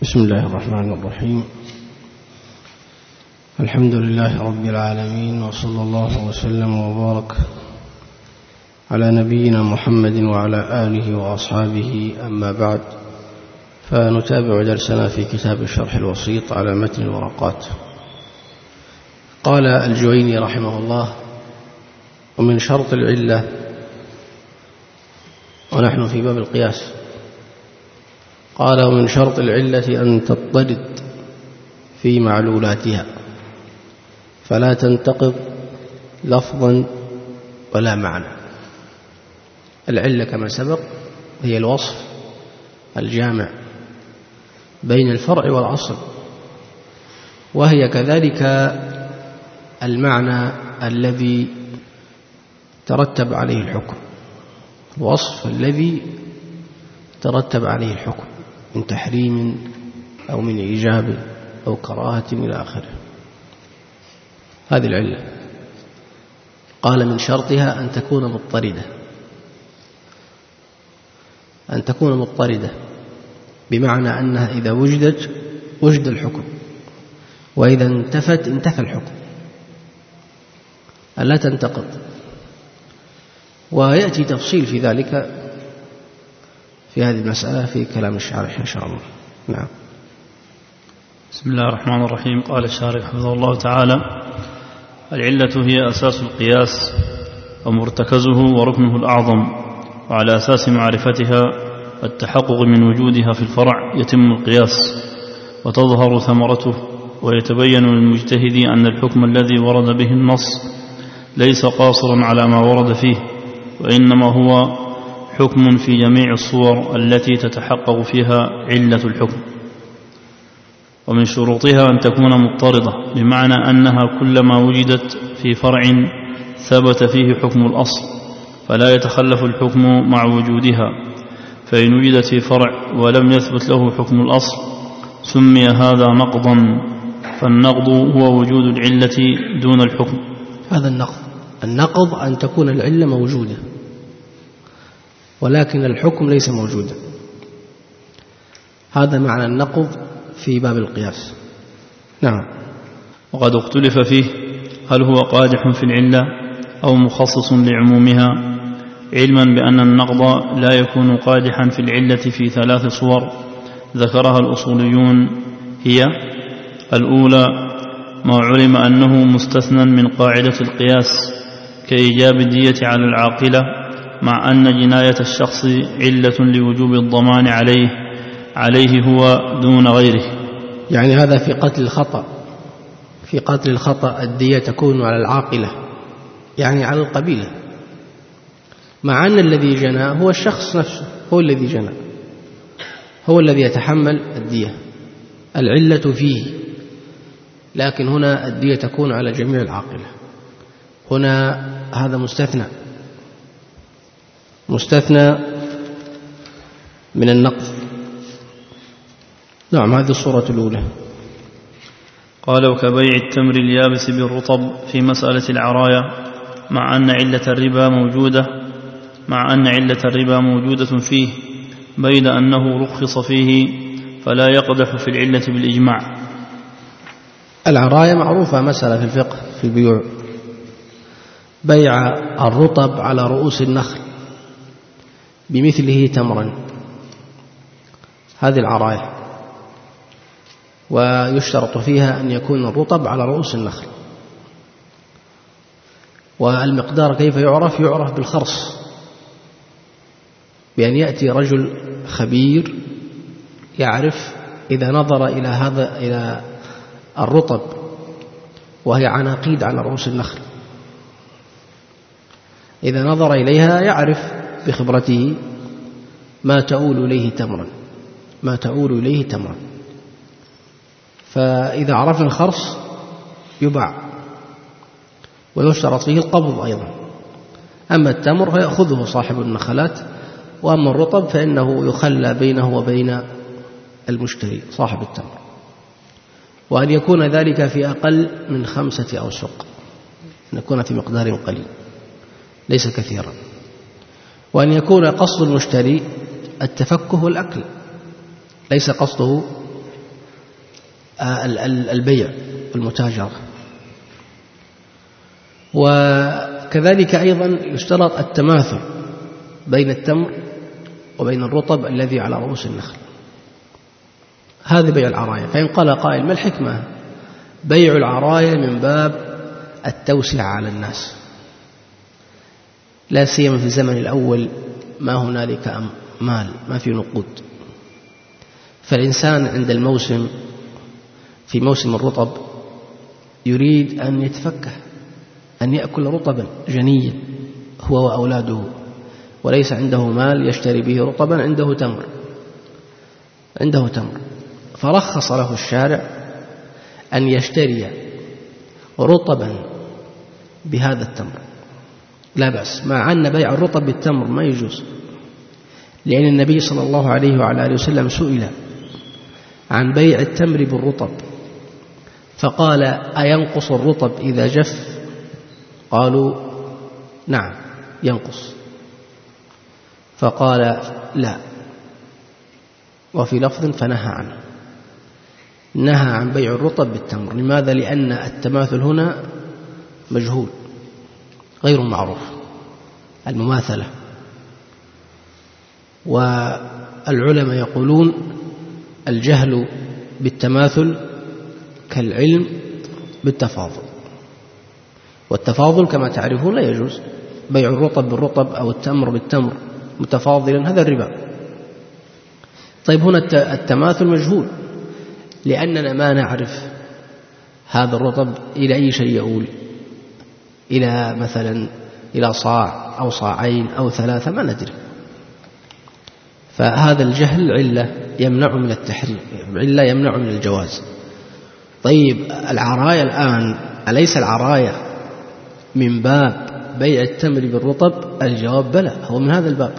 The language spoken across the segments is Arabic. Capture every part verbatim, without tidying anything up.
بسم الله الرحمن الرحيم. الحمد لله رب العالمين، وصلى الله وسلم وبارك على نبينا محمد وعلى آله وأصحابه، أما بعد، فنتابع درسنا في كتاب الشرح الوسيط على متن الورقات. قال الجويني رحمه الله: ومن شرط العلة، ونحن في باب القياس، قال: ومن شرط العلة أن تضطرد في معلولاتها، فلا تنتقض لفظا ولا معنى. العلة كما سبق هي الوصف الجامع بين الفرع والأصل، وهي كذلك المعنى الذي ترتب عليه الحكم، الوصف الذي ترتب عليه الحكم من تحريم أو من إيجاب أو كراهة إلى آخره. هذه العلة. قال: من شرطها أن تكون مضطردة، أن تكون مضطردة بمعنى أنها إذا وجدت وجد الحكم، وإذا انتفت انتفى الحكم، ألا تنتقض. ويأتي تفصيل في ذلك في هذه المسألة في كلام الشارح إن شاء الله. نعم. بسم الله الرحمن الرحيم. قال الشارح حفظه الله تعالى: العلة هي أساس القياس ومرتكزه وركنه الأعظم، وعلى أساس معرفتها التحقق من وجودها في الفرع يتم القياس وتظهر ثمرته، ويتبين للمجتهد أن الحكم الذي ورد به النص ليس قاصرا على ما ورد فيه، وإنما هو حكم في جميع الصور التي تتحقق فيها علة الحكم. ومن شروطها أن تكون مضطردة، بمعنى أنها كلما وجدت في فرع ثبت فيه حكم الأصل، فلا يتخلف الحكم مع وجودها. فإن وجدت في فرع ولم يثبت له حكم الأصل سمي هذا نقضا، فالنقض هو وجود العلة دون الحكم. هذا النقض. النقض أن تكون العلة موجودة ولكن الحكم ليس موجودا. هذا معنى النقض في باب القياس. نعم. وقد اختلف فيه هل هو قادح في العلة أو مخصص لعمومها، علما بأن النقض لا يكون قادحا في العلة في ثلاث صور ذكرها الأصوليون، هي: الأولى ما علم أنه مستثنى من قاعدة القياس كإيجاب الدية على العاقلة، مع أن جناية الشخص علة لوجوب الضمان عليه عليه هو دون غيره. يعني هذا في قتل الخطأ. في قتل الخطأ الدية تكون على العاقلة، يعني على القبيلة، مع أن الذي جنى هو الشخص نفسه، هو الذي جنى، هو الذي يتحمل الدية، العلة فيه. لكن هنا الدية تكون على جميع العاقلة. هنا هذا مستثنى مستثنى من النقض. نعم. هذه الصورة الأولى. قال: وكبيع التمر اليابس بالرطب في مسألة العرايا، مع أن علة الربا موجودة مع أن علة الربا موجودة فيه، بيد أنه رخص فيه، فلا يقدح في العلة بالإجماع. العرايا معروفة مسألة في الفقه في البيوع، بيع الرطب على رؤوس النخل بمثله تمرا، هذه العرايا. ويشترط فيها أن يكون الرطب على رؤوس النخل. والمقدار كيف يعرف؟ يعرف بالخرص، بأن يأتي رجل خبير يعرف إذا نظر إلى هذا إلى الرطب وهي عناقيد على رؤوس النخل، إذا نظر إليها يعرف بخبرته ما تؤول إليه تمرا ما تؤول إليه تمرا فإذا عرفنا الخرص يباع، ويشترط فيه القبض أيضا. أما التمر فيأخذه صاحب النخلات، وأما الرطب فإنه يخلى بينه وبين المشتري صاحب التمر، وأن يكون ذلك في أقل من خمسة أوسق، أن يكون في مقدار قليل ليس كثيرا، وأن يكون قصد المشتري التفكه والأكل، ليس قصده البيع والمتاجرة. وكذلك أيضا يشترط التماثل بين التمر وبين الرطب الذي على رؤوس النخل. هذا بيع العرايا. فإن قال قائل ما الحكمة بيع العرايا من باب التوسعة على الناس، لا سيما في الزمن الأول ما هنالك مال، ما في نقود، فالإنسان عند الموسم في موسم الرطب يريد أن يتفكه، أن يأكل رطبا جنيا هو وأولاده، وليس عنده مال يشتري به رطبا، عنده تمر عنده تمر فرخص له الشارع أن يشتري رطبا بهذا التمر، لا بأس، مع أن بيع الرطب بالتمر ما يجوز، لأن النبي صلى الله عليه وعلى آله وسلم سئل عن بيع التمر بالرطب فقال أينقص الرطب إذا جف؟ قالوا نعم ينقص، فقال لا، وفي لفظ فنهى عنه، نهى عن بيع الرطب بالتمر. لماذا؟ لأن التماثل هنا مجهول غير معروف، المماثلة. والعلماء يقولون الجهل بالتماثل كالعلم بالتفاضل، والتفاضل كما تعرفون لا يجوز، بيع الرطب بالرطب أو التمر بالتمر متفاضلا هذا الربا. طيب هنا التماثل مجهول لأننا ما نعرف هذا الرطب إلى أي شيء يؤول، إلى مثلا إلى صاع أو صاعين أو ثلاثة، ما ندري، فهذا الجهل علة يمنع من التحريم، علة يمنع من الجواز. طيب العرايا الآن أليس العرايا من باب بيع التمر بالرطب؟ الجواب بلى، هو من هذا الباب،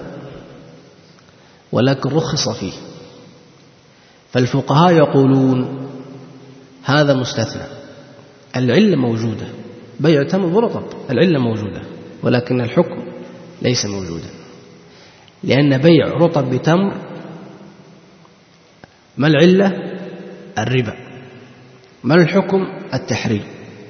ولكن رخص فيه. فالفقهاء يقولون هذا مستثنى، العلة موجودة، بيع تمر برطب العلة موجودة، ولكن الحكم ليس موجودا، لأن بيع رطب بتمر ما العلة؟ الربا. ما الحكم؟ التحريم.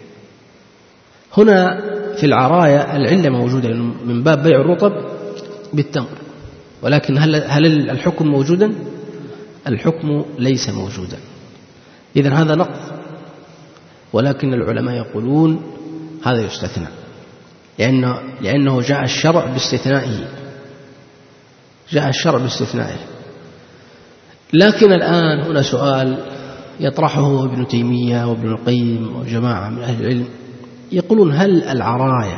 هنا في العرايا العلة موجودة من باب بيع الرطب بالتمر، ولكن هل, هل الحكم موجودا؟ الحكم ليس موجودا. إذن هذا نقض، ولكن العلماء يقولون هذا يستثنى، لأنه, لأنه جاء الشرع باستثنائه، جاء الشرع باستثنائه. لكن الآن هنا سؤال يطرحه ابن تيمية وابن القيم وجماعة من أهل العلم، يقولون هل العرايا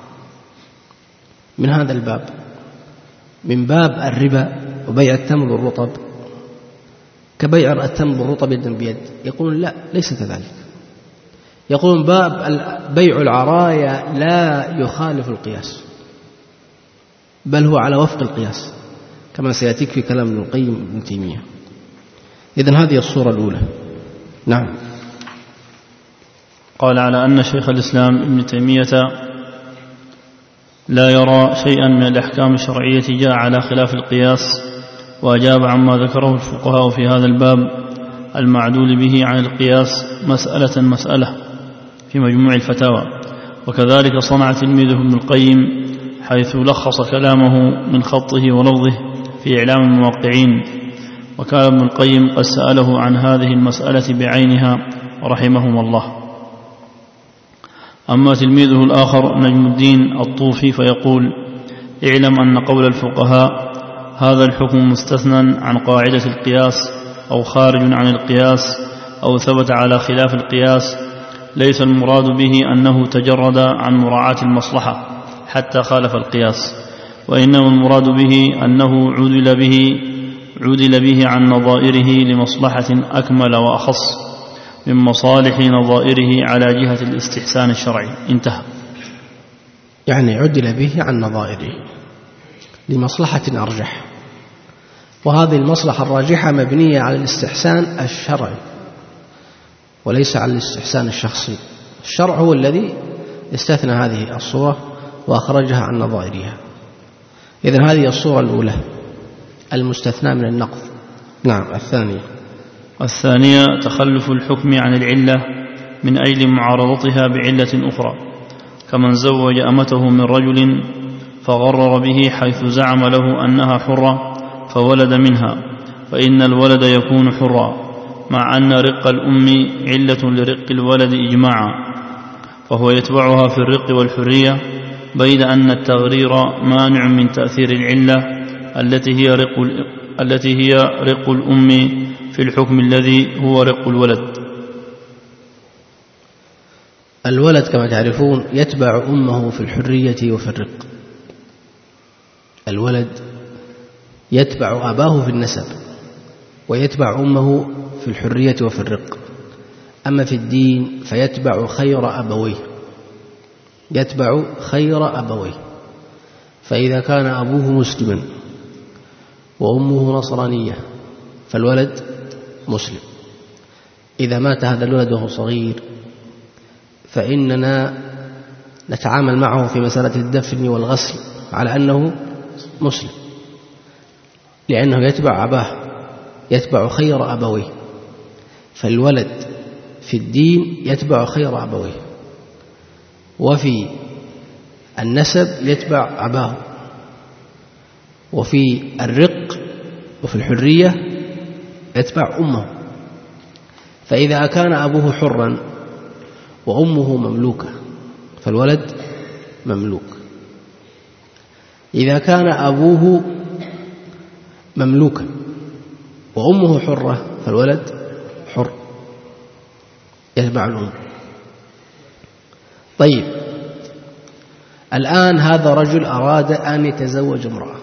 من هذا الباب، من باب الربا وبيع التمر بالرطب كبيع التمر بالرطب يدا بيد؟ يقولون لا، ليس كذلك. يقولون باب بيع العرايا لا يخالف القياس، بل هو على وفق القياس كما سيأتيك في كلام ابن القيم وابن تيمية. إذن هذه الصورة الأولى. نعم. قال على أن شيخ الإسلام ابن تيمية لا يرى شيئا من الأحكام الشرعية جاء على خلاف القياس، وأجاب عما ذكره الفقهاء في هذا الباب المعدول به عن القياس مسألة مسألة في مجموع الفتاوى. وكذلك صنع تلميذه ابن القيم حيث لخص كلامه من خطه ولفظه في إعلام الموقعين. وكان ابن القيم قد سأله عن هذه المسألة بعينها رحمهم الله. أما تلميذه الآخر نجم الدين الطوفي فيقول: اعلم أن قول الفقهاء هذا الحكم مستثنى عن قاعدة القياس أو خارج عن القياس أو ثبت على خلاف القياس ليس المراد به أنه تجرد عن مراعاة المصلحة حتى خالف القياس، وإنما المراد به أنه عدل به عدل به عن نظائره لمصلحة أكمل وأخص من مصالح نظائره على جهة الاستحسان الشرعي. انتهى. يعني عدل به عن نظائره لمصلحة أرجح، وهذه المصلحة الراجحة مبنية على الاستحسان الشرعي وليس على الاستحسان الشخصي. الشرع هو الذي استثنى هذه الصورة وأخرجها عن نظائرها. إذن هذه الصورة الأولى المستثنى من النقض. نعم. الثانية الثانية تخلف الحكم عن العلة من أجل معارضتها بعلة أخرى، كمن زوج أمته من رجل فغرر به حيث زعم له أنها حرة فولد منها، فإن الولد يكون حرا، مع أن رق الأم علة لرق الولد إجماعا، فهو يتبعها في الرق والحرية، بيد أن التغرير مانع من تأثير العلة التي هي رق, التي هي رق الأم في الحكم الذي هو رق الولد. الولد كما تعرفون يتبع أمه في الحرية وفي الرق. الولد يتبع أباه في النسب ويتبع أمه في الحرية وفي الرق. أما في الدين فيتبع خير أبويه، يتبع خير أبويه. فإذا كان أبوه مسلما وأمه نصرانية فالولد مسلم. إذا مات هذا الولد وهو صغير فإننا نتعامل معه في مسألة الدفن والغسل على أنه مسلم، لأنه يتبع أباه، يتبع خير أبويه. فالولد في الدين يتبع خير أبويه، وفي النسب يتبع أباه، وفي الرق وفي الحرية يتبع أمه. فإذا كان أبوه حرا وأمه مملوكة فالولد مملوك. إذا كان أبوه مملوكا وأمه حرة فالولد حر، يتبع الأم. طيب، الآن هذا رجل أراد أن يتزوج امرأة،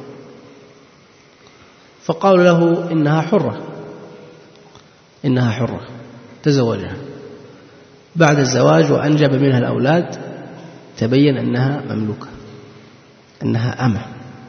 فقالوا له إنها حرة، إنها حرة، تزوجها. بعد الزواج وأنجب منها الأولاد تبين أنها مملوكة، أنها أمة.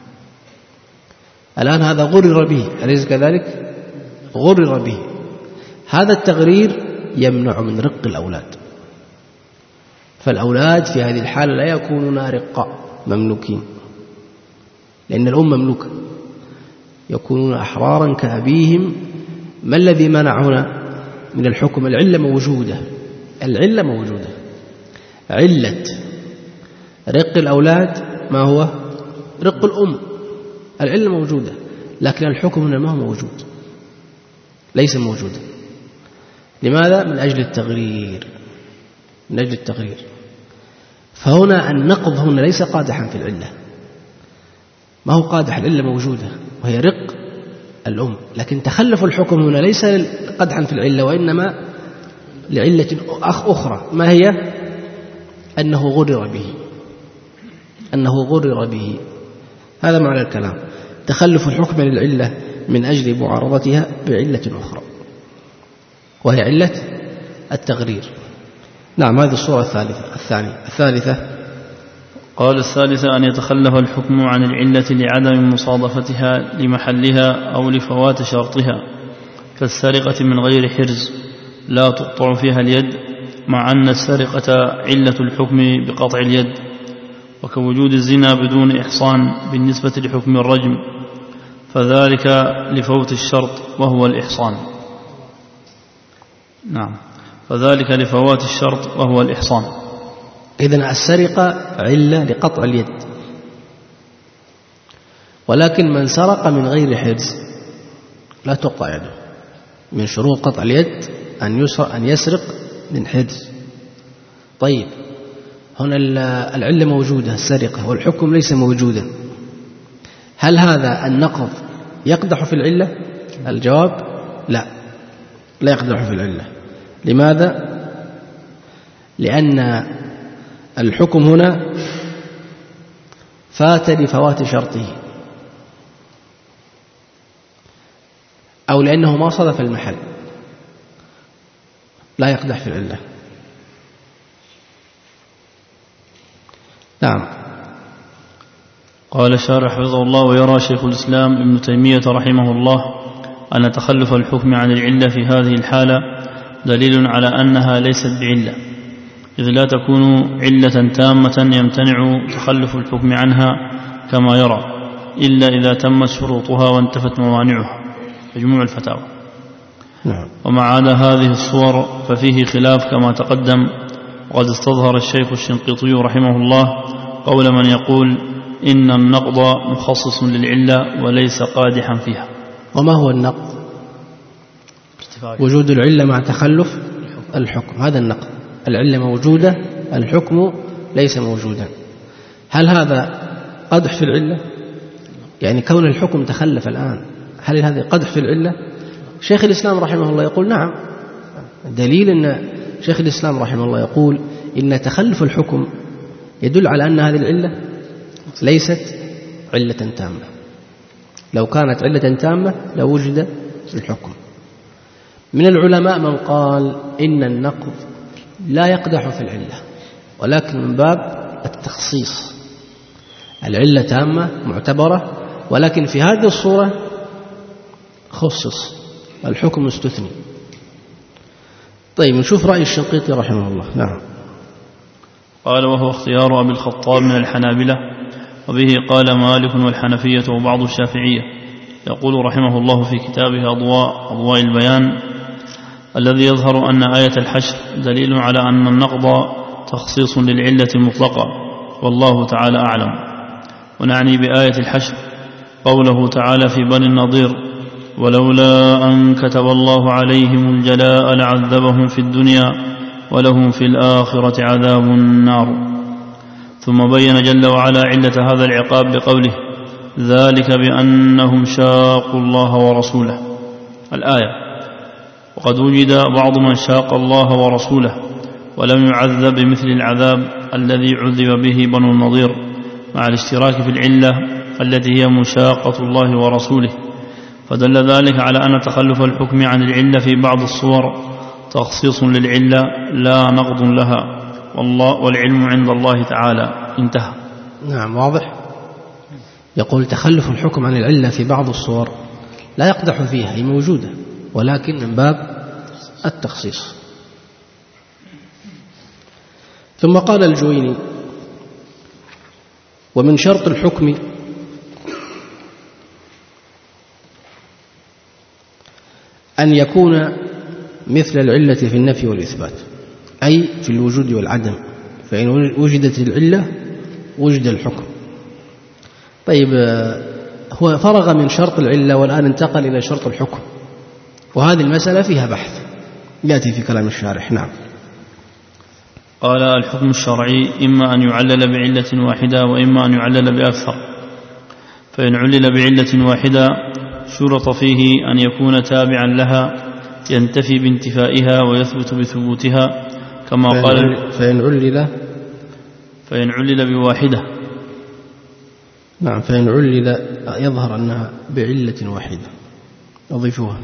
الآن هذا غرر به، أليس كذلك؟ غرر به. هذا التغرير يمنع من رق الأولاد، فالأولاد في هذه الحالة لا يكونون رقاء مملوكين، لأن الأم مملوكة، يكونون أحرارا كأبيهم. ما الذي منعنا من الحكم؟ العلة موجودة، العلة موجودة. علة رق الأولاد ما هو؟ رق الأم. العلة موجودة، لكن الحكم هنا ما هو موجود، ليس موجودا. لماذا؟ من أجل التغرير، من أجل التغرير. فهنا النقض هنا ليس قادحا في العلة، ما هو قادح، العلة موجودة وهي رق الأم، لكن تخلف الحكم هنا ليس قدحا في العلة، وإنما لعلة أخرى. ما هي؟ أنه غرر به، أنه غرر به. هذا معنى الكلام، تخلف الحكم للعلة من أجل معارضتها بعلة أخرى، وهي علة التغرير. نعم، هذه الصورة الثالثة. الثانية الثالثة قال الثالثة أن يتخلف الحكم عن العلة لعدم مصادفتها لمحلها أو لفوات شرطها، كالسرقة من غير حرز لا تقطع فيها اليد، مع أن السرقة علة الحكم بقطع اليد، وكوجود الزنا بدون إحصان بالنسبة لحكم الرجم، فذلك لفوت الشرط وهو الإحصان. نعم، فذلك لفوات الشرط وهو الإحصان. إذن السرقة علة لقطع اليد، ولكن من سرق من غير حرز لا تقطع يده. من شروط قطع اليد أن يسرق من حرز. طيب، هنا العلة موجودة، السرقة، والحكم ليس موجودا. هل هذا النقض يقدح في العلة؟ الجواب لا، لا يقدح في العلة. لماذا؟ لأن الحكم هنا فات لفوات شرطه، أو لأنه ما صادف المحل، لا يقدح في العلة. نعم. قال الشارح حفظه الله: ويرى شيخ الإسلام ابن تيمية رحمه الله أن تخلف الحكم عن العلة في هذه الحالة دليل على أنها ليست بعلة، إذ لا تكون علة تامة يمتنع تخلف الحكم عنها كما يرى، إلا إذا تمت شروطها وانتفت موانعها. مجموع الفتاوى. نعم. ومع عدا هذه الصور ففيه خلاف كما تقدم. وقد استظهر الشيخ الشنقيطي رحمه الله قول من يقول إن النقض مخصص للعلة وليس قادحا فيها. وما هو النقض؟ وجود العلة مع تخلف الحكم، هذا النقض. العلة موجودة، الحكم ليس موجودا. هل هذا قدح في العلة؟ يعني كون الحكم تخلف الآن، هل هذا قدح في العلة؟ شيخ الإسلام رحمه الله يقول نعم. دليل أن شيخ الإسلام رحمه الله يقول إن تخلف الحكم يدل على أن هذه العلة ليست علة تامة. لو كانت علة تامة لوجد الحكم. من العلماء من قال إن النقض لا يقدح في العلة، ولكن من باب التخصيص. العلة تامة معتبرة، ولكن في هذه الصورة خصص، الحكم استثني. طيب نشوف رأي الشنقيطي رحمه الله. نعم. قال وهو اختيار أبي الخطاب من الحنابلة، وبه قال مالك والحنفية وبعض الشافعية. يقول رحمه الله في كتابه أضواء, أضواء البيان: الذي يظهر أن آية الحشر دليل على أن النقض تخصيص للعلة المطلقة، والله تعالى أعلم. ونعني بآية الحشر قوله تعالى في بني النضير: ولولا أن كتب الله عليهم الجلاء لعذبهم في الدنيا ولهم في الآخرة عذاب النار. ثم بين جل وعلا علة هذا العقاب بقوله: ذلك بأنهم شاقوا الله ورسوله. الآية. وقد وجد بعض من شاق الله ورسوله ولم يعذب بمثل العذاب الذي عذب به بنو النضير، مع الاشتراك في العلة التي هي مشاقة الله ورسوله. فدل ذلك على أن تخلف الحكم عن العلة في بعض الصور تخصيص للعلة لا نقض لها، والله والعلم عند الله تعالى. انتهى. نعم، واضح. يقول تخلف الحكم عن العلة في بعض الصور لا يقدح فيها، هي موجودة، ولكن من باب التخصيص. ثم قال الجويني: ومن شرط الحكم أن يكون مثل العلة في النفي والإثبات، أي في الوجود والعدم، فإن وجدت العلة وجد الحكم. طيب، هو فرغ من شرط العلة والآن انتقل إلى شرط الحكم، وهذه المسألة فيها بحث يأتي في كلام الشارح. نعم. قال: الحكم الشرعي إما أن يعلل بعلة واحدة وإما أن يعلل بأكثر. فإن علل بعلة واحدة شرط فيه أن يكون تابعا لها ينتفي بانتفائها ويثبت بثبوتها، كما فإن قال: فإن علل فإن علل بواحدة. نعم، فإن علل يظهر أنها بعلة واحدة، أضيفوها.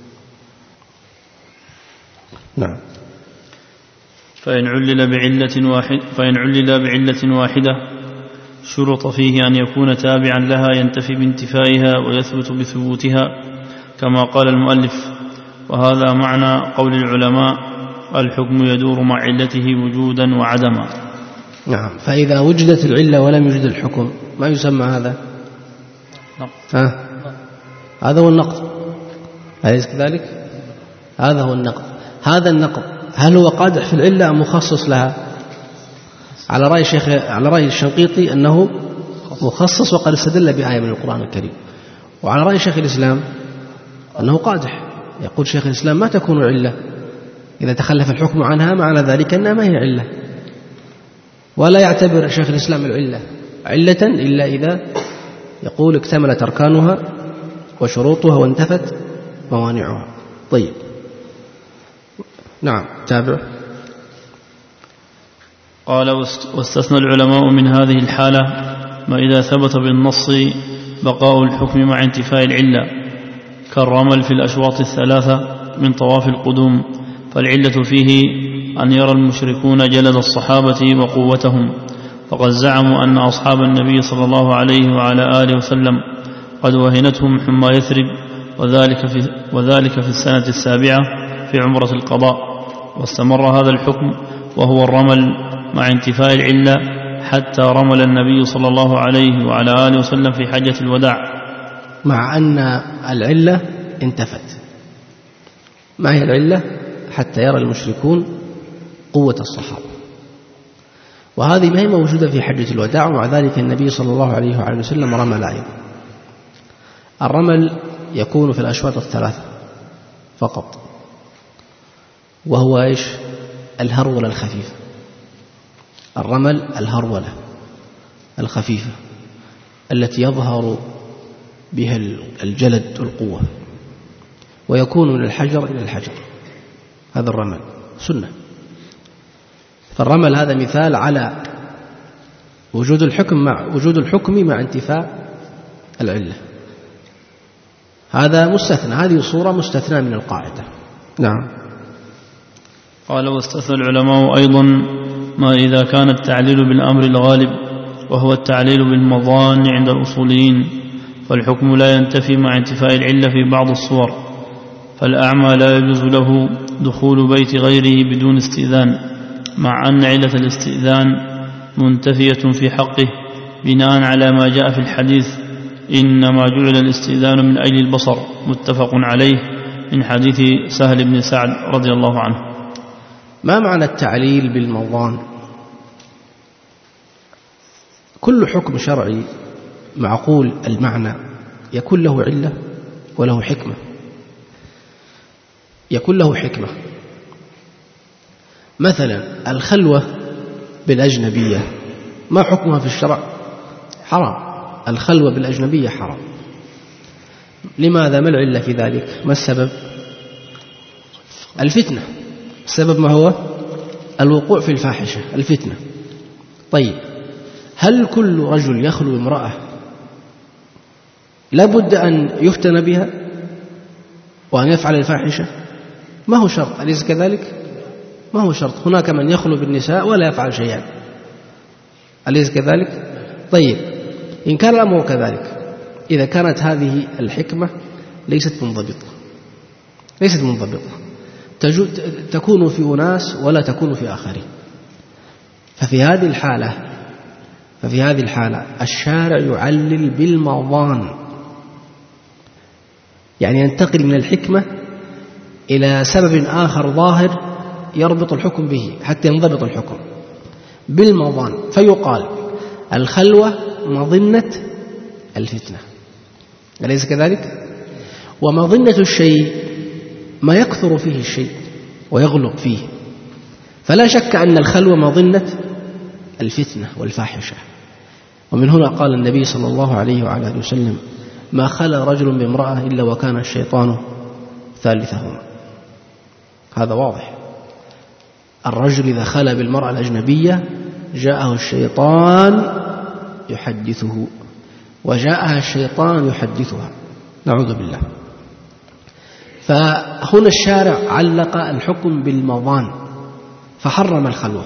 نعم. فإن علل بعلة واحد فإن علل بعلة واحدة شرط فيه أن يكون تابعا لها ينتفي بانتفائها ويثبت بثبوتها، كما قال المؤلف: وهذا معنى قول العلماء: الحكم يدور مع علته وجودا وعدما. نعم. فإذا وجدت العلة ولم يوجد الحكم ما يسمى هذا؟ نعم. ها؟ هذا هو النقض، أليس كذلك؟ هذا هو النقض. هذا النقض هل هو قادح في العلة أم مخصص لها؟ على رأي الشيخ على رأي الشنقيطي أنه مخصص، وقد استدل بآية من القرآن الكريم. وعلى رأي شيخ الإسلام أنه قادح. يقول شيخ الإسلام: ما تكون علة إذا تخلف الحكم عنها، معنى ذلك أنها ما هي علة. ولا يعتبر شيخ الإسلام العلة علة إلا إذا يقول اكتملت أركانها وشروطها وانتفت موانعها. طيب، نعم، تابع. قال: واستثنى العلماء من هذه الحالة ما إذا ثبت بالنص بقاء الحكم مع انتفاء العلة، كالرمل في الأشواط الثلاثة من طواف القدوم، فالعلة فيه أن يرى المشركون جلد الصحابة وقوتهم، فقد زعموا أن أصحاب النبي صلى الله عليه وعلى آله وسلم قد وهنتهم حمى يثرب، وذلك في, وذلك في السنة السابعة في عمرة القضاء. واستمر هذا الحكم وهو الرمل مع انتفاء العلة حتى رمل النبي صلى الله عليه وعلى آله وسلم في حجة الوداع، مع أن العلة انتفت. ما هي العلة؟ حتى يرى المشركون قوة الصحابة، وهذه ما هي موجودة في حجة الوداع، ومع ذلك النبي صلى الله عليه وعلى وسلم رمل أيضا. الرمل يكون في الأشواط الثلاثة فقط، وهو إيش؟ الهرولة الخفيفة. الرمل الهرولة الخفيفة التي يظهر بها الجلد والقوة، ويكون من الحجر إلى الحجر، هذا الرمل سنة. فالرمل هذا مثال على وجود الحكم مع وجود الحكم مع انتفاء العلة. هذا مستثنى، هذه صورة مستثنى من القاعدة. نعم. قال: واستثنى العلماء أيضا ما إذا كان التعليل بالأمر الغالب، وهو التعليل بالمظان عند الأصوليين، فالحكم لا ينتفي مع انتفاء العلة في بعض الصور. فالأعمى لا يجوز له دخول بيت غيره بدون استئذان، مع أن علة الاستئذان منتفية في حقه بناء على ما جاء في الحديث: إنما جعل الاستئذان من أجل البصر، متفق عليه، من حديث سهل بن سعد رضي الله عنه. ما معنى التعليل بالمظان؟ كل حكم شرعي معقول المعنى يكون له علة وله حكمة، يكون له حكمة. مثلا الخلوة بالأجنبية ما حكمها في الشرع؟ حرام. الخلوة بالأجنبية حرام. لماذا؟ ما العلة في ذلك؟ ما السبب؟ الفتنة. السبب ما هو؟ الوقوع في الفاحشة، الفتنة. طيب، هل كل رجل يخلو امرأة لابد أن يفتن بها وأن يفعل الفاحشة؟ ما هو شرط، أليس كذلك؟ ما هو شرط. هناك من يخلو بالنساء ولا يفعل شيئا، أليس كذلك؟ طيب، إن كان الأمر كذلك، إذا كانت هذه الحكمة ليست منضبطة ليست منضبطة تكون في أناس ولا تكون في آخرين، ففي هذه الحالة ففي هذه الحالة الشارع يعلل بالمظان، يعني ينتقل من الحكمة إلى سبب آخر ظاهر يربط الحكم به حتى ينضبط الحكم بالمظان. فيقال الخلوة مظنة الفتنة، أليس كذلك؟ ومظنة الشيء ما يكثر فيه الشيء ويغلق فيه، فلا شك أن الخلوة مظنة الفتنة والفاحشة. ومن هنا قال النبي صلى الله عليه وعلى آله وسلم: ما خلا رجل بامرأة إلا وكان الشيطان ثالثهما. هذا واضح. الرجل إذا خلا بالمرأة الأجنبية جاءه الشيطان يحدثه، وجاءها الشيطان يحدثها، نعوذ بالله. فهنا الشارع علق الحكم بالمظان فحرم الخلوة.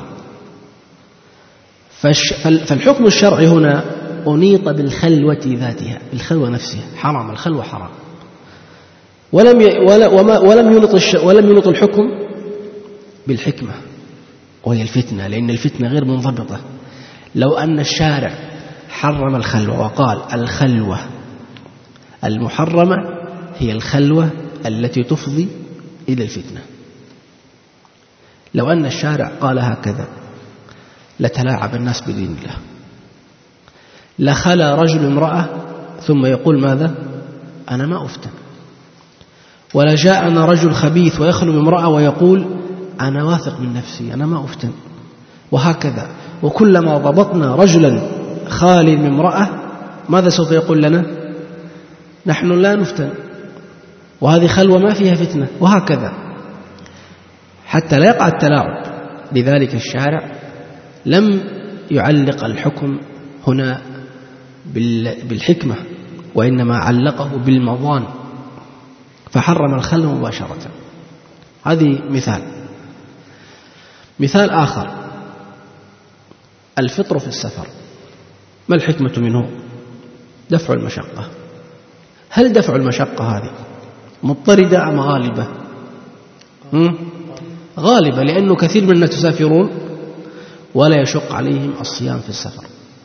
فالحكم الشرعي هنا أنيط بالخلوة ذاتها، بالخلوة نفسها، حرام. الخلوة حرام، ولم ولم ينط ولم ينط الحكم بالحكمة وهي الفتنة، لأن الفتنة غير منضبطة. لو أن الشارع حرم الخلوة وقال الخلوة المحرمة هي الخلوة التي تفضي إلى الفتنة، لو أن الشارع قال هكذا لتلاعب الناس بدين الله. لخلى رجل امرأة ثم يقول ماذا؟ أنا ما أفتن. ولا جاءنا رجل خبيث ويخلو بامرأة ويقول أنا واثق من نفسي أنا ما أفتن. وهكذا، وكلما ضبطنا رجلا خالي من امرأة ماذا سوف يقول لنا؟ نحن لا نفتن، وهذه خلوة ما فيها فتنة، وهكذا حتى لا يقع التلاعب. لذلك الشارع لم يعلق الحكم هنا بالحكمة، وإنما علقه بالمظان فحرم الخلوة مباشرة. هذه مثال. مثال آخر: الفطر في السفر، ما الحكمة منه؟ دفع المشقة. هل دفع المشقة هذه مضطردة أم غالبة؟ غالبة، لأنه كثير من الناس يسافرون ولا يشق عليهم الصيام في السفر.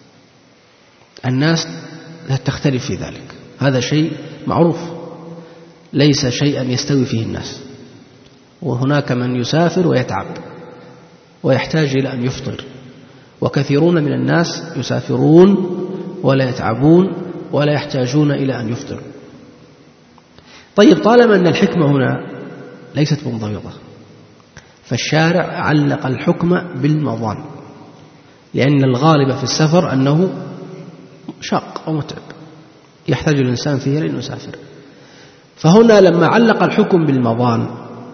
الناس لا تختلف في ذلك، هذا شيء معروف، ليس شيئا يستوي فيه الناس. وهناك من يسافر ويتعب ويحتاج إلى أن يفطر، وكثيرون من الناس يسافرون ولا يتعبون ولا يحتاجون إلى أن يفطروا. طيب، طالما أن الحكمة هنا ليست منضبطة، فالشارع علق الحكم بالمضان، لأن الغالب في السفر أنه شاق أو متعب يحتاج الإنسان فيه لأنه يسافر. فهنا لما علق الحكم بالمضان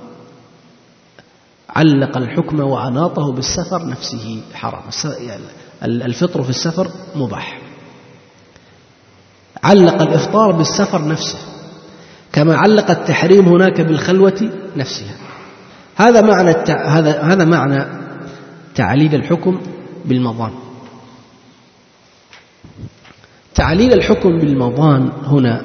علق الحكم وأناطه بالسفر نفسه حرام، الفطر في السفر مباح. علق الإفطار بالسفر نفسه، كما علق التحريم هناك بالخلوة نفسها. هذا معنى التع... هذا هذا معنى تعليل الحكم بالمضان. تعليل الحكم بالمضان هنا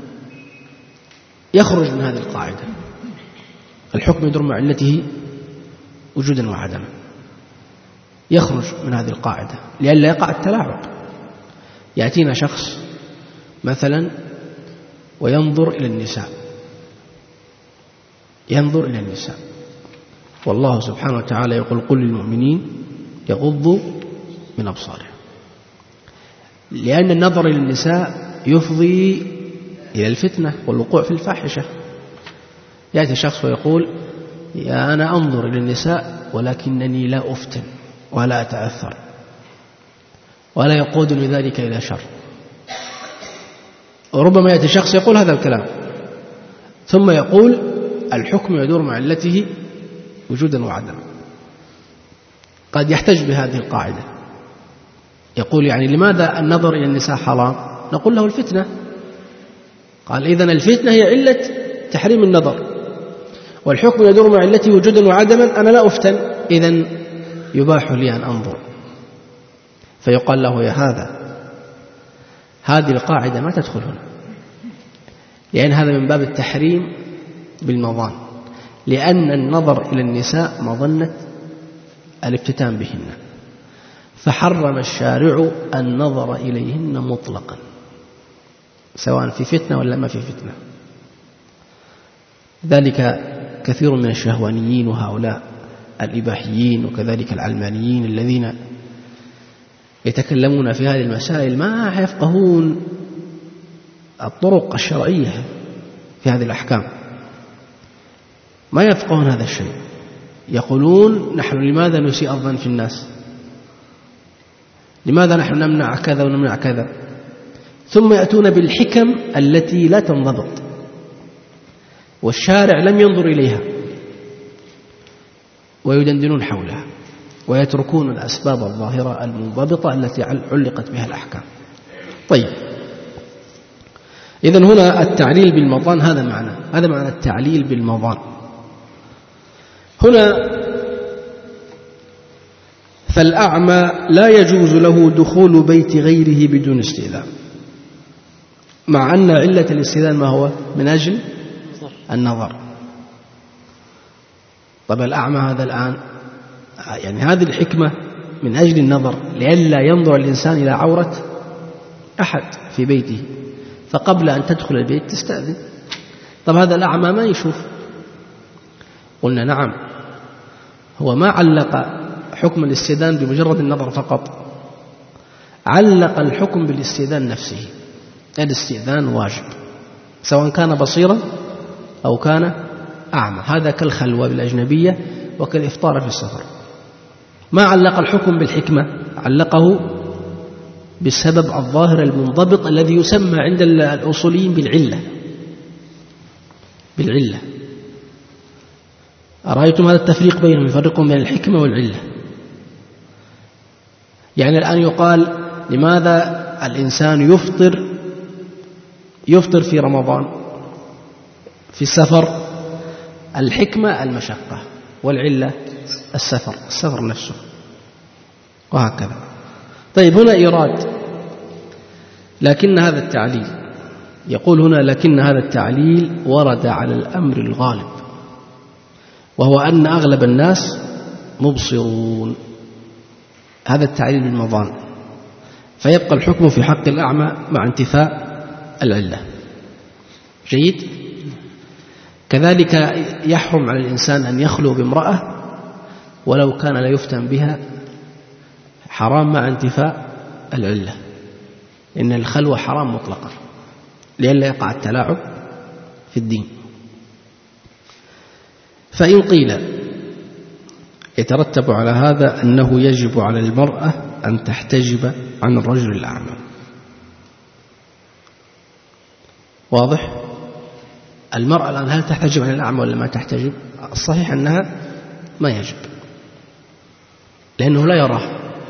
يخرج من هذه القاعدة: الحكم يدور مع علته وجودا وعدما. يخرج من هذه القاعدة لئلا يقع التلاعب. يأتينا شخص مثلا وينظر إلى النساء ينظر إلى النساء والله سبحانه وتعالى يقول: قل للمؤمنين يغضوا من أبصارهم. لأن النظر إلى النساء يفضي إلى الفتنة والوقوع في الفاحشة. يأتي شخص ويقول: يا أنا أنظر إلى النساء ولكنني لا أفتن ولا أتأثر ولا يقودني ذلك إلى شر. وربما يأتي شخص يقول هذا الكلام ثم يقول: الحكم يدور مع علته وجودا وعدما. قد يحتج بهذه القاعدة، يقول: يعني لماذا النظر إلى النساء حرام؟ نقول له: الفتنة. قال: إذن الفتنة هي علة تحريم النظر، والحكم يدور مع علته وجودا وعدما، أنا لا أفتن، إذن يباح لي أن أنظر. فيقال له: يا هذا هذه القاعدة ما تدخل هنا، لأن هذا من باب التحريم بالمضان، لأن النظر إلى النساء مظنة الافتتان بهن، فحرم الشارع النظر إليهن مطلقا سواء في فتنة ولا ما في فتنة. ذلك كثير من الشهوانيين وهؤلاء الإباحيين وكذلك العلمانيين الذين يتكلمون في هذه المسائل ما يفقهون الطرق الشرعية في هذه الأحكام، ما يفقهون هذا الشيء. يقولون: نحن لماذا نسيء الظن في الناس؟ لماذا نحن نمنع كذا ونمنع كذا؟ ثم يأتون بالحكم التي لا تنضبط والشارع لم ينظر إليها ويدندنون حولها ويتركون الأسباب الظاهرة المنضبطة التي علقت بها الأحكام. طيب، إذن هنا التعليل بالمضان هذا معنى هذا معنى التعليل بالمضان. هنا فالأعمى لا يجوز له دخول بيت غيره بدون استئذان، مع أن علة الاستئذان ما هو؟ من أجل النظر. طب الأعمى هذا الآن يعني هذه الحكمة من أجل النظر، لئلا ينظر الإنسان إلى عورة أحد في بيته، فقبل أن تدخل البيت تستأذن. طب هذا الأعمى ما يشوف. قلنا: نعم، هو ما علق حكم الاستئذان بمجرد النظر فقط، علق الحكم بالاستئذان نفسه. الاستئذان واجب سواء كان بصيرا أو كان أعمى. هذا كالخلوة بالأجنبية وكالإفطار في السفر. ما علق الحكم بالحكمة، علقه بالسبب الظاهر المنضبط الذي يسمى عند الأصوليين بالعلة. بالعلة أرأيتم هذا التفريق بينهم؟ يفرقون بين الحكمة والعلة. يعني الآن يقال: لماذا الإنسان يفطر يفطر في رمضان في السفر؟ الحكمة المشقة، والعلة السفر السفر نفسه، وهكذا. طيب، هنا إيراد لكن هذا التعليل، يقول هنا: لكن هذا التعليل ورد على الأمر الغالب، وهو أن أغلب الناس مبصرون. هذا التعليل بالمضان، فيبقى الحكم في حق الأعمى مع انتفاء العلة. جيد. كذلك يحرم على الإنسان أن يخلو بامرأة ولو كان لا يفتن بها، حرام مع انتفاء العلة، إن الخلوة حرام مطلقا لئلا يقع التلاعب في الدين. فإن قيل يترتب على هذا أنه يجب على المرأة أن تحتجب عن الرجل الأعمى. واضح؟ المرأة الآن هل تحتجب عن الأعمى ولا ما تحتجب؟ الصحيح أنها ما يجب، لأنه لا يراه،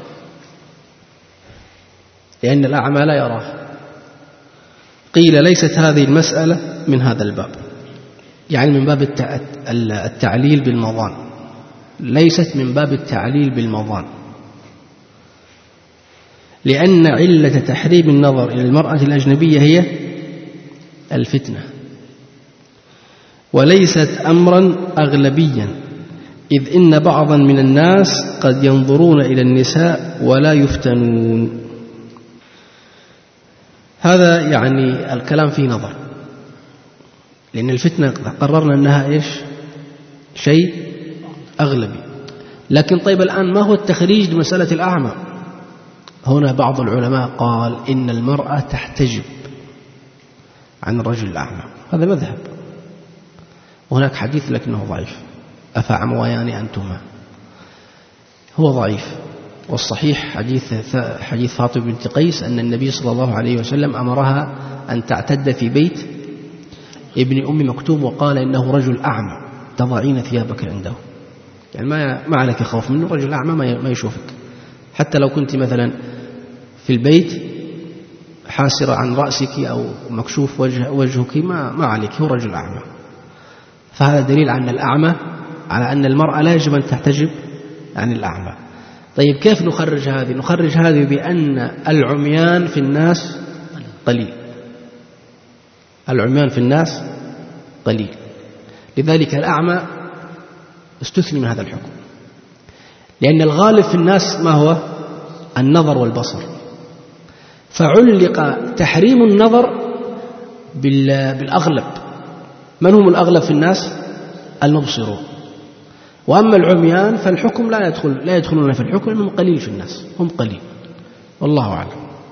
لأن الأعمى لا يراه. قيل ليست هذه المسألة من هذا الباب، يعني من باب التعليل بالمظان، ليست من باب التعليل بالمظان، لأن علة تحريم النظر إلى المرأة الأجنبية هي الفتنة، وليست أمرا أغلبيا، إذ إن بعضا من الناس قد ينظرون إلى النساء ولا يفتنون. هذا يعني الكلام فيه نظر، لأن الفتنة قررنا أنها إيش؟ شيء أغلبي. لكن طيب الآن ما هو التخريج لمسألة الأعمى؟ هنا بعض العلماء قال إن المرأة تحتجب عن الرجل الأعمى، هذا مذهب، وهناك حديث لكنه ضعيف، أفعمويان أنتما، هو ضعيف. والصحيح حديث حديث فاطمة بنت قيس أن النبي صلى الله عليه وسلم أمرها أن تعتد في بيت ابن أم مكتوم، وقال إنه رجل أعمى تضعين ثيابك عنده، يعني ما ما عليك خوف منه، رجل أعمى ما يشوفك، حتى لو كنت مثلا في البيت حاسرة عن رأسك أو مكشوف وجه وجهك ما ما عليك، هو رجل أعمى. فهذا دليل عن الأعمى على أن المرأة لا يجب أن تحتجب عن الأعمى. طيب كيف نخرج هذه؟ نخرج هذه بأن العميان في الناس قليل، العميان في الناس قليل، لذلك الأعمى استثني من هذا الحكم، لأن الغالب في الناس ما هو؟ النظر والبصر، فعلق تحريم النظر بالأغلب. من هم الأغلب في الناس؟ المبصرون. وأما العميان فالحكم لا يدخل لا يدخلون في الحكم، لأنهم قليل في الناس، هم قليل، والله أعلم.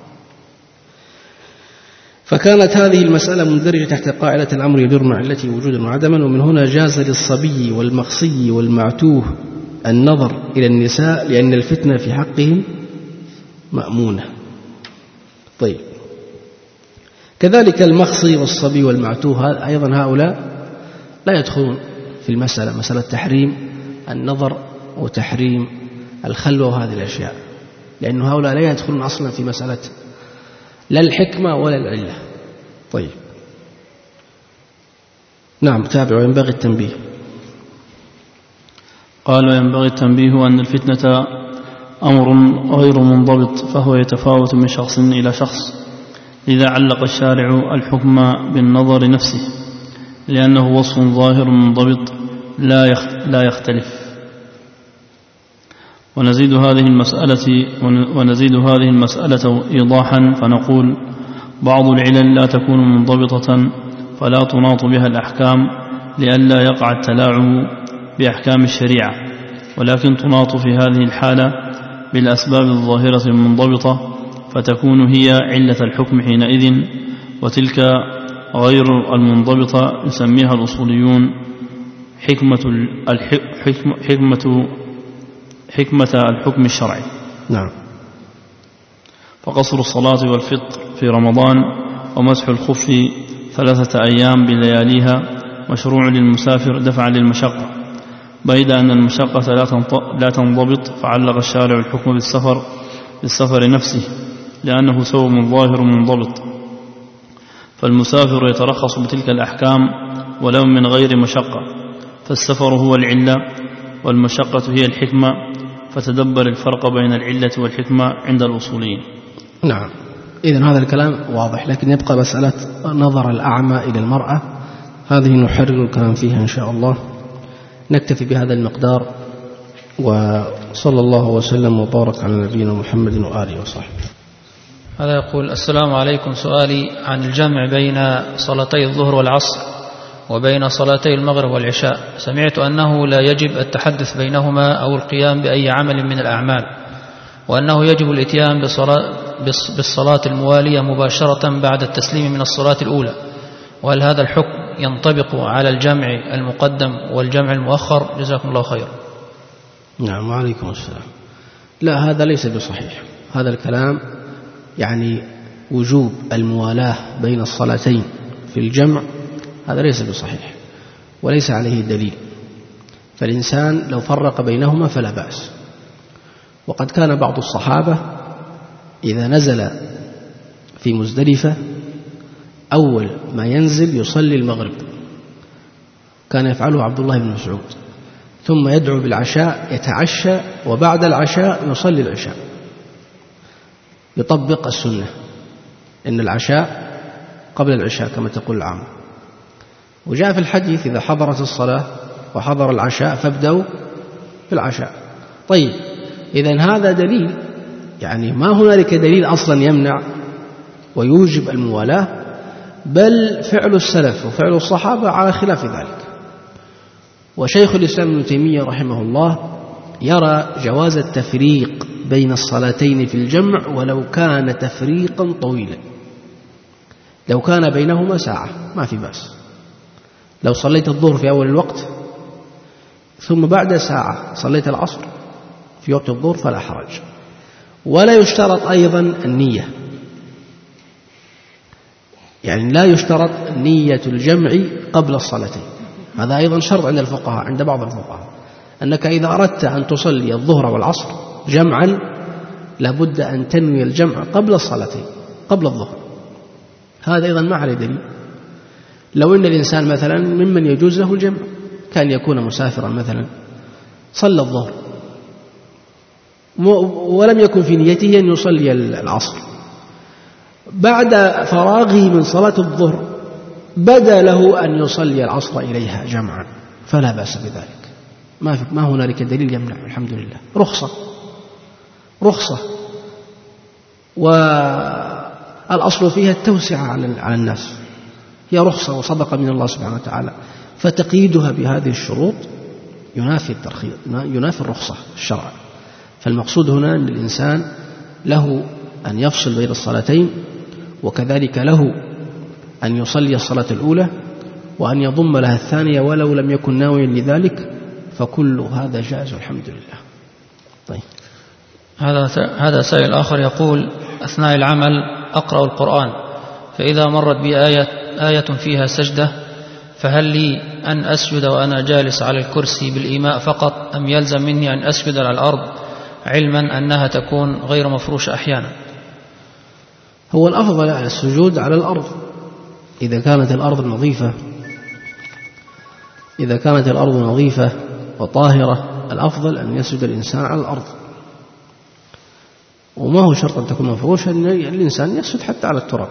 فكانت هذه المسألة مندرجة تحت قاعدة الأمر يدور مع علته وجودا وعدما، ومن هنا جاز للصبي والمخصي والمعتوه النظر إلى النساء، لأن الفتنة في حقهم مأمونة. طيب كذلك المخصي والصبي والمعتوه أيضا هؤلاء لا يدخلون في المسألة، مسألة تحريم النظر وتحريم الخلوة وهذه الأشياء، لأن هؤلاء لا يدخلون أصلا في مسألة لا الحكمة ولا العلة. طيب نعم تابع. وينبغي التنبيه. قال وينبغي التنبيه أن الفتنة أمر غير منضبط، فهو يتفاوت من شخص إلى شخص، لذا علق الشارع الحكم بالنظر نفسه، لأنه وصف ظاهر منضبط لا يختلف. ونزيد هذه المسألة ونزيد هذه المسألة إيضاحا فنقول: بعض العلل لا تكون منضبطة فلا تناط بها الأحكام لئلا يقع التلاعب بأحكام الشريعة، ولكن تناط في هذه الحالة بالأسباب الظاهرة المنضبطة، فتكون هي علة الحكم حينئذ. وتلك غير المنضبطة يسميها الأصوليون حكمة حكمة حكمة الحكم الشرعي. نعم. فقصر الصلاة والفطر في رمضان ومسح الخف ثلاثة أيام بلياليها مشروع للمسافر دفعا للمشقة، بيد أن المشقة لا تنضبط، فعلق الشارع الحكم بالسفر بالسفر نفسه، لأنه سبب ظاهر منضبط، فالمسافر يترخص بتلك الأحكام ولو من غير مشقة، فالسفر هو العلة والمشقة هي الحكمة، فتدبر الفرق بين العلة والحكمة عند الأصوليين. نعم. إذن هذا الكلام واضح، لكن يبقى مسألة نظر الأعمى إلى المرأة، هذه نحرر الكلام فيها إن شاء الله. نكتفي بهذا المقدار، وصلى الله وسلم وبارك على نبينا محمد وآله وصحبه. هذا يقول: السلام عليكم، سؤالي عن الجمع بين صلاتي الظهر والعصر وبين صلاتي المغرب والعشاء، سمعت أنه لا يجب التحدث بينهما أو القيام بأي عمل من الأعمال، وأنه يجب الإتيان بالصلاة الموالية مباشرة بعد التسليم من الصلاة الأولى، وهل هذا الحكم ينطبق على الجمع المقدم والجمع المؤخر؟ جزاكم الله خير. نعم وعليكم السلام. لا، هذا ليس بصحيح. هذا الكلام يعني وجوب الموالاة بين الصلاتين في الجمع هذا ليس بصحيح وليس عليه دليل، فالإنسان لو فرق بينهما فلا بأس. وقد كان بعض الصحابة إذا نزل في مزدلفة أول ما ينزل يصلي المغرب، كان يفعله عبد الله بن مسعود، ثم يدعو بالعشاء يتعشى، وبعد العشاء يصلي العشاء، يطبق السنة، إن العشاء قبل العشاء كما تقول العامة. وجاء في الحديث إذا حضرت الصلاة وحضر العشاء فابدأوا بالعشاء. طيب إذن هذا دليل، يعني ما هنالك دليل أصلا يمنع ويوجب الموالاة، بل فعل السلف وفعل الصحابة على خلاف ذلك. وشيخ الإسلام ابن تيمية رحمه الله يرى جواز التفريق بين الصلاتين في الجمع ولو كان تفريقا طويلا، لو كان بينهما ساعة ما في بأس. لو صليت الظهر في أول الوقت ثم بعد ساعة صليت العصر في وقت الظهر فلا حرج. ولا يشترط أيضا النية، يعني لا يشترط نية الجمع قبل الصلاتين، هذا أيضا شرط عند الفقهاء، عند بعض الفقهاء، أنك إذا أردت أن تصلي الظهر والعصر جمعا لابد أن تنوي الجمع قبل الصلاتين قبل الظهر. هذا أيضا ما عليه دليل. لو أن الإنسان مثلا ممن يجوز له الجمع، كان يكون مسافرا مثلا، صلى الظهر ولم يكن في نيته أن يصلي العصر، بعد فراغه من صلاة الظهر بدا له أن يصلي العصر إليها جمعا فلا بأس بذلك، ما ما هنالك دليل يمنع، الحمد لله، رخصة رخصة والأصل فيها التوسعة على الناس، هي رخصة وصدقة من الله سبحانه وتعالى، فتقييدها بهذه الشروط ينافي الترخيص، ينافي الرخصة الشرع. فالمقصود هنا أن الإنسان له أن يفصل بين الصلاتين، وكذلك له أن يصلي الصلاة الأولى وأن يضم لها الثانية ولو لم يكن ناويا لذلك، فكل هذا جائز الحمد لله. طيب، هذا هذا سائل آخر يقول: أثناء العمل أقرأ القرآن، فإذا مرت بي آية آية فيها سجدة، فهل لي أن أسجد وأنا جالس على الكرسي بالإيماء فقط، أم يلزم مني أن أسجد على الأرض، علما أنها تكون غير مفروشة أحيانا؟ هو الأفضل على السجود على الأرض إذا كانت الأرض نظيفة، إذا كانت الأرض نظيفة وطاهرة الأفضل أن يسجد الإنسان على الأرض، وما هو شرط أن تكون مفروشة، أن الإنسان يسجد حتى على التراب.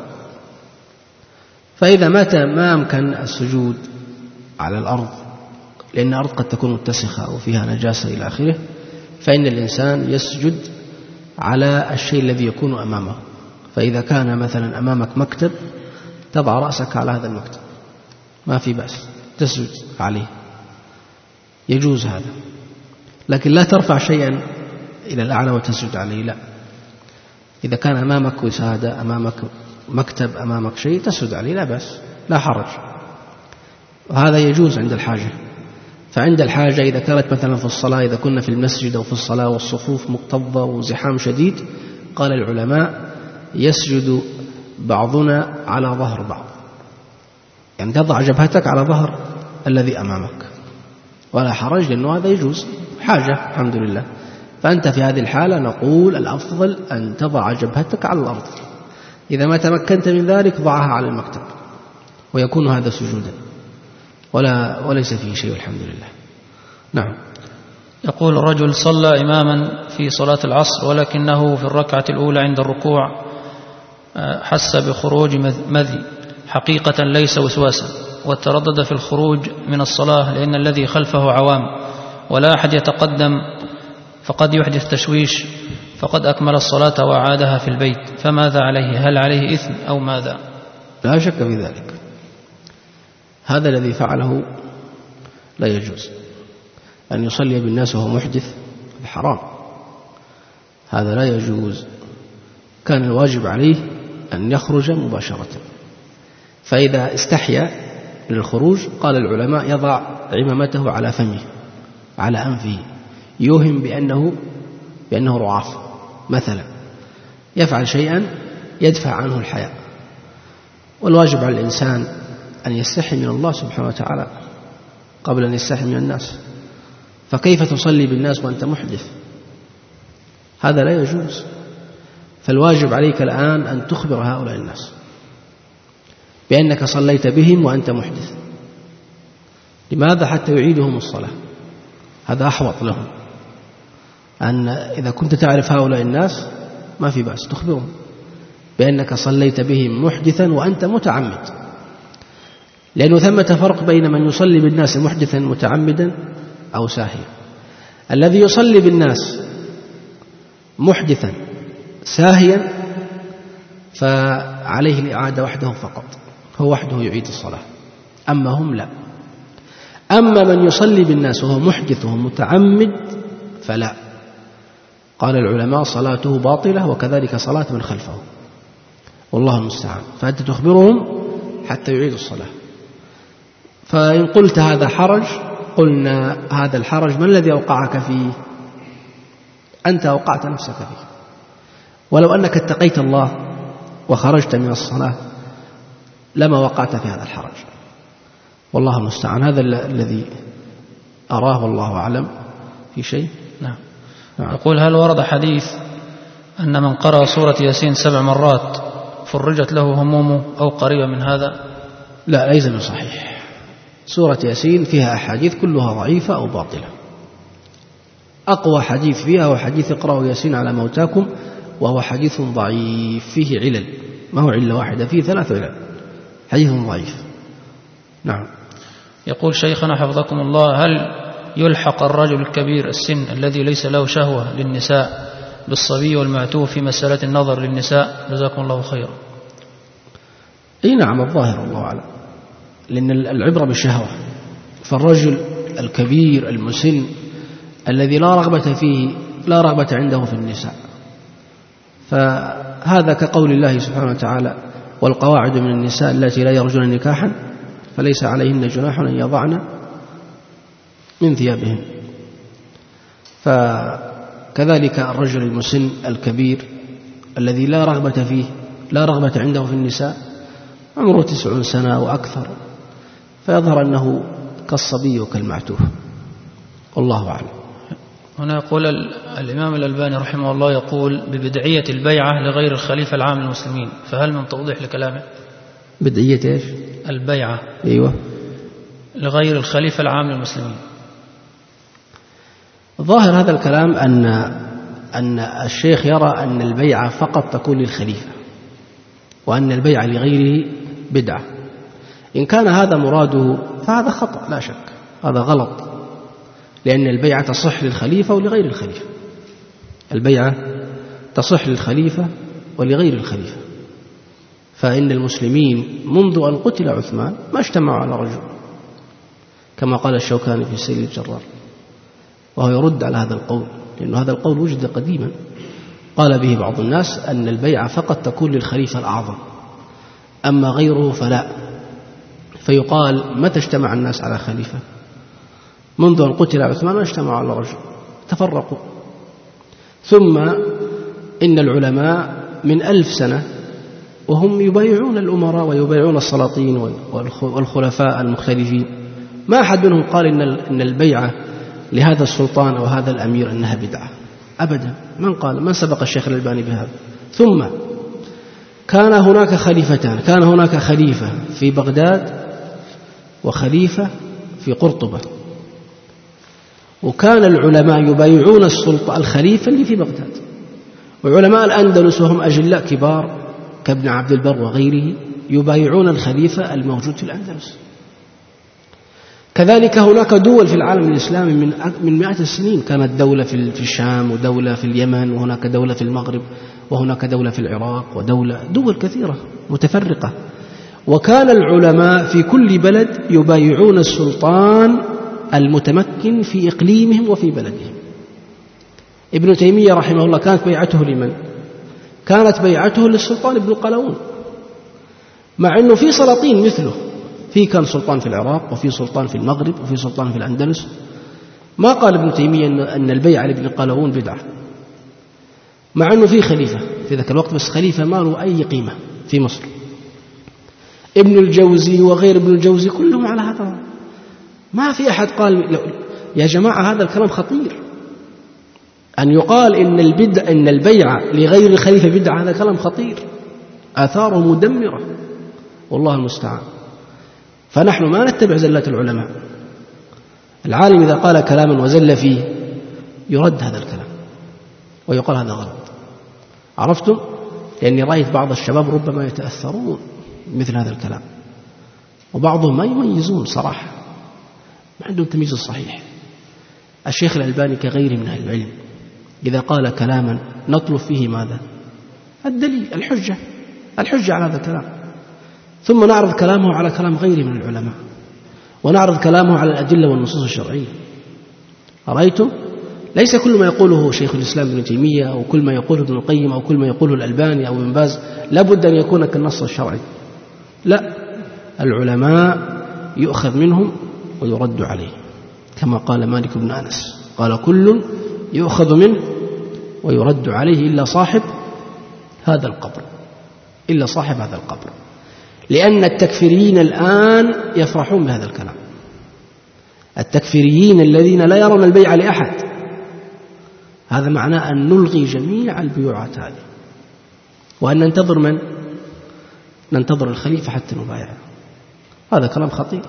فإذا مات ما أمكن السجود على الأرض لأن الأرض قد تكون متسخة وفيها نجاسة إلى آخره، فإن الإنسان يسجد على الشيء الذي يكون أمامه. فإذا كان مثلا أمامك مكتب تضع رأسك على هذا المكتب ما في بأس، تسجد عليه، يجوز هذا، لكن لا ترفع شيئا إلى الأعلى وتسجد عليه، لا. إذا كان أمامك وسادة، أمامك مكتب، أمامك شيء تسجد عليه لا بأس، لا حرج، وهذا يجوز عند الحاجة. فعند الحاجة إذا كانت مثلا في الصلاة، إذا كنا في المسجد أو في الصلاة والصفوف مكتظة وزحام شديد، قال العلماء يسجد بعضنا على ظهر بعض، يعني تضع جبهتك على ظهر الذي أمامك ولا حرج، لأنه هذا يجوز، حاجة الحمد لله. فأنت في هذه الحالة نقول الأفضل أن تضع جبهتك على الأرض، إذا ما تمكنت من ذلك ضعها على المكتب، ويكون هذا سجودا ولا وليس فيه شيء الحمد لله. نعم. يقول: رجل صلى إماما في صلاة العصر، ولكنه في الركعة الأولى عند الركوع حس بخروج مذي، حقيقة ليس وسواسا، وتردد في الخروج من الصلاة لأن الذي خلفه عوام ولا أحد يتقدم، فقد يحدث تشويش، فقد أكمل الصلاة وعادها في البيت، فماذا عليه؟ هل عليه إثم أو ماذا؟ لا شك في ذلك، هذا الذي فعله لا يجوز. أن يصلي بالناس وهو محدث حرام، هذا لا يجوز. كان الواجب عليه أن يخرج مباشرة، فإذا استحيا للخروج قال العلماء يضع عمامته على فمه على أنفه، يوهم بأنه بأنه رعاف مثلا، يفعل شيئا يدفع عنه الحياء. والواجب على الإنسان أن يستحي من الله سبحانه وتعالى قبل أن يستحي من الناس، فكيف تصلي بالناس وأنت محدث؟ هذا لا يجوز. فالواجب عليك الآن أن تخبر هؤلاء الناس بأنك صليت بهم وأنت محدث. لماذا؟ حتى يعيدهم الصلاة، هذا أحوط لهم. أن إذا كنت تعرف هؤلاء الناس ما في بأس تخبرهم بأنك صليت بهم محدثا وأنت متعمد، لأنه ثمة فرق بين من يصلي بالناس محدثا متعمدا أو ساهيا. الذي يصلي بالناس محدثا ساهيا فعليه الإعادة وحده فقط، هو وحده يعيد الصلاة، أما هم لا. أما من يصلي بالناس وهو محدث وهو متعمد فلا، قال العلماء صلاته باطلة وكذلك صلاة من خلفه، والله المستعان. فأنت تخبرهم حتى يعيدوا الصلاة. فإن قلت هذا حرج، قلنا هذا الحرج ما الذي أوقعك فيه؟ أنت أوقعت نفسك فيه. ولو أنك اتقيت الله وخرجت من الصلاة لما وقعت في هذا الحرج، والله المستعان. هذا الذي أراه والله أعلم. في شيء؟ نعم. يقول: هل ورد حديث أن من قرأ سورة ياسين سبع مرات فرجت له همومه أو قريبا من هذا؟ لا، ليس بصحيح. سورة ياسين فيها أحاديث كلها ضعيفة أو باطلة. أقوى حديث فيها هو حديث اقرأوا ياسين على موتاكم، وهو حديث ضعيف فيه علل، ما هو علة واحدة، فيه ثلاث علل، حديث ضعيف. نعم. يقول شيخنا حفظكم الله: هل يلحق الرجل الكبير السن الذي ليس له شهوة للنساء بالصبي والمعتوه في مسألة النظر للنساء؟ جزاكم الله خيرا. اي نعم، الظاهر الله أعلم، لأن العبرة بالشهوة. فالرجل الكبير المسن الذي لا رغبة فيه، لا رغبة عنده في النساء، فهذا كقول الله سبحانه وتعالى: والقواعد من النساء التي لا يرجون نكاحا فليس عليهن جناح أن يضعن من ثيابهن. فكذلك الرجل المسن الكبير الذي لا رغبة فيه، لا رغبة عنده في النساء، عمره تسعون سنة وأكثر، فيظهر أنه كالصبي وكالمعتوه، والله أعلم. هنا يقول الإمام الألباني رحمه الله يقول ببدعية البيعة لغير الخليفة العام للمسلمين، فهل من توضيح لكلامه؟ بدعية إيش؟ البيعة. أيوة. لغير الخليفة العام للمسلمين. ظاهر هذا الكلام أن أن الشيخ يرى أن البيعة فقط تكون للخليفة، وأن البيعة لغيره بدعة. إن كان هذا مراده فهذا خطأ لا شك، هذا غلط، لأن البيعة تصح للخليفة ولغير الخليفة. البيعة تصح للخليفة ولغير الخليفة. فإن المسلمين منذ أن قتل عثمان ما اجتمعوا على رجل، كما قال الشوكاني في سيل الجرار، وهو يرد على هذا القول، لأن هذا القول وجد قديما قال به بعض الناس أن البيعة فقط تكون للخليفة الأعظم، أما غيره فلا. فيقال متى اجتمع الناس على خليفة؟ منذ أن قتل عثمان ما اجتمعوا على رجل، تفرقوا. ثم إن العلماء من ألف سنة وهم يبايعون الأمراء ويبايعون السلاطين والخلفاء المختلفين، ما أحد منهم قال إن البيعة لهذا السلطان أو هذا الأمير أنها بدعة أبدا. من قال؟ من سبق الشيخ الألباني بهذا؟ ثم كان هناك خليفتان، كان هناك خليفة في بغداد وخليفة في قرطبة، وكان العلماء يبايعون السلطة الخليفة اللي في بغداد، وعلماء الأندلس وهم أجلاء كبار كابن عبد البر وغيره يبايعون الخليفة الموجود في الأندلس. كذلك هناك دول في العالم الإسلامي من من مئات السنين، كانت دولة في الشام ودولة في اليمن، وهناك دولة في المغرب، وهناك دولة في العراق، ودولة دول كثيرة متفرقة، وكان العلماء في كل بلد يبايعون السلطان المتمكن في إقليمهم وفي بلدهم. ابن تيمية رحمه الله كانت بيعته لمن؟ كانت بيعته للسلطان ابن قلاوون، مع أنه في سلاطين مثله، في كان سلطان في العراق وفي سلطان في المغرب وفي سلطان في الأندلس. ما قال ابن تيمية أن البيعة لابن قلاوون بدعة، مع أنه في خليفة في ذاك الوقت، بس خليفة ما له أي قيمة في مصر. ابن الجوزي وغير ابن الجوزي كلهم على هذا. ما في أحد قال يا جماعة هذا الكلام خطير، أن يقال إن البدع إن البيعة لغير الخليفة بدعة، هذا كلام خطير آثاره مدمرة، والله المستعان. فنحن ما نتبع زلات العلماء. العالم إذا قال كلاما وزل فيه يرد هذا الكلام ويقال هذا غلط. عرفتم؟ لأني رأيت بعض الشباب ربما يتأثرون مثل هذا الكلام، وبعضهم ما يميزون صراحة، ما عندهم تمييز الصحيح. الشيخ الألباني كغيره من أهل العلم إذا قال كلاما نطلب فيه ماذا؟ الدليل، الحجة الحجة على هذا الكلام، ثم نعرض كلامه على كلام غيره من العلماء، ونعرض كلامه على الأدلة والنصوص الشرعية. رأيتم؟ ليس كل ما يقوله شيخ الإسلام ابن تيمية أو كل ما يقوله ابن القيم أو كل ما يقوله الألباني أو ابن باز لابد أن يكون كالنص الشرعي. لا، العلماء يؤخذ منهم ويرد عليه، كما قال مالك بن أنس قال كل يؤخذ منه ويرد عليه إلا صاحب هذا القبر، إلا صاحب هذا القبر. لأن التكفيريين الآن يفرحون بهذا الكلام، التكفيريين الذين لا يرون البيع لأحد. هذا معناه أن نلغي جميع البيوعات هذه، وأن ننتظر من؟ ننتظر الخليفة حتى نبايعه. هذا كلام خطير،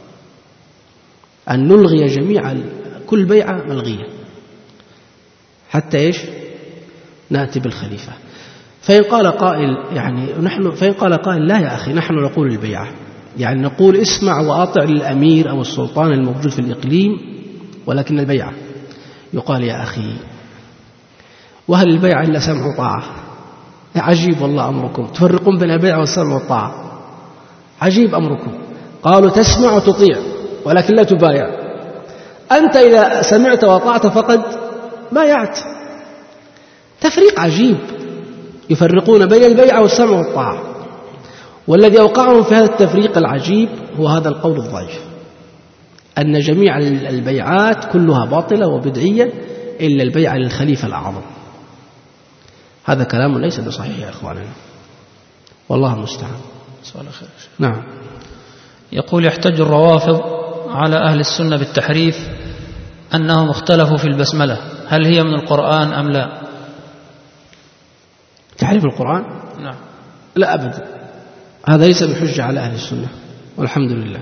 أن نلغي جميع كل بيعة ملغية حتى إيش؟ نأتي بالخليفة. فإن قال قائل يعني نحن فإن قال قائل لا يا أخي نحن نقول البيعة، يعني نقول اسمع وأطع للأمير أو السلطان الموجود في الإقليم، ولكن البيعة. يقال يا أخي وهل البيعة إلا سمع وطاعة؟ عجيب والله أمركم، تفرقون بين البيعة والسمع والطاعة، عجيب أمركم. قالوا تسمع وتطيع ولكن لا تبايع. أنت إذا سمعت وطاعت فقد بايعت. تفريق عجيب، يفرقون بين البيعة والسمع والطاعة. والذي أوقعهم في هذا التفريق العجيب هو هذا القول الضعيف، أن جميع البيعات كلها باطلة وبدعية إلا البيعة للخليفة الأعظم. هذا كلام ليس بصحيح يا إخواننا، والله المستعان. سؤال خير. نعم. يقول يحتج الروافض على أهل السنة بالتحريف أنهم اختلفوا في البسملة، هل هي من القرآن أم لا؟ تحريف القرآن؟ نعم. لا أبدا، هذا ليس بحجة على أهل السنة والحمد لله.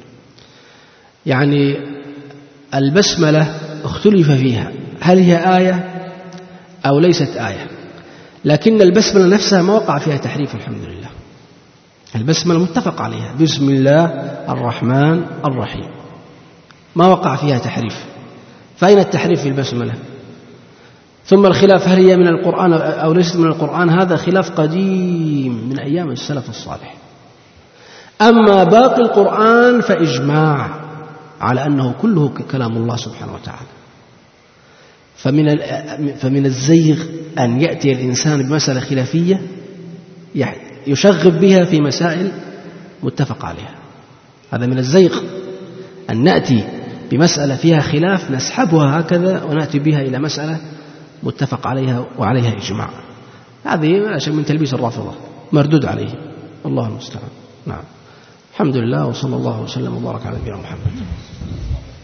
يعني البسملة اختلف فيها هل هي آية أو ليست آية، لكن البسملة نفسها ما وقع فيها تحريف الحمد لله. البسملة متفق عليها، بسم الله الرحمن الرحيم، ما وقع فيها تحريف. فأين التحريف في البسملة؟ ثم الخلاف هل هي من القرآن أو ليست من القرآن، هذا خلاف قديم من أيام السلف الصالح. أما باقي القرآن فإجماع على أنه كله كلام الله سبحانه وتعالى. فمن فمن الزيغ أن يأتي الإنسان بمسألة خلافية يشغب بها في مسائل متفق عليها. هذا من الزيغ أن نأتي بمسألة فيها خلاف نسحبها هكذا ونأتي بها إلى مسألة متفق عليها وعليها إجماع. هذه شيء من تلبيس الرافضة مردود عليه، الله المستعان. نعم. الحمد لله وصلى الله وسلم وبارك على نبينا محمد.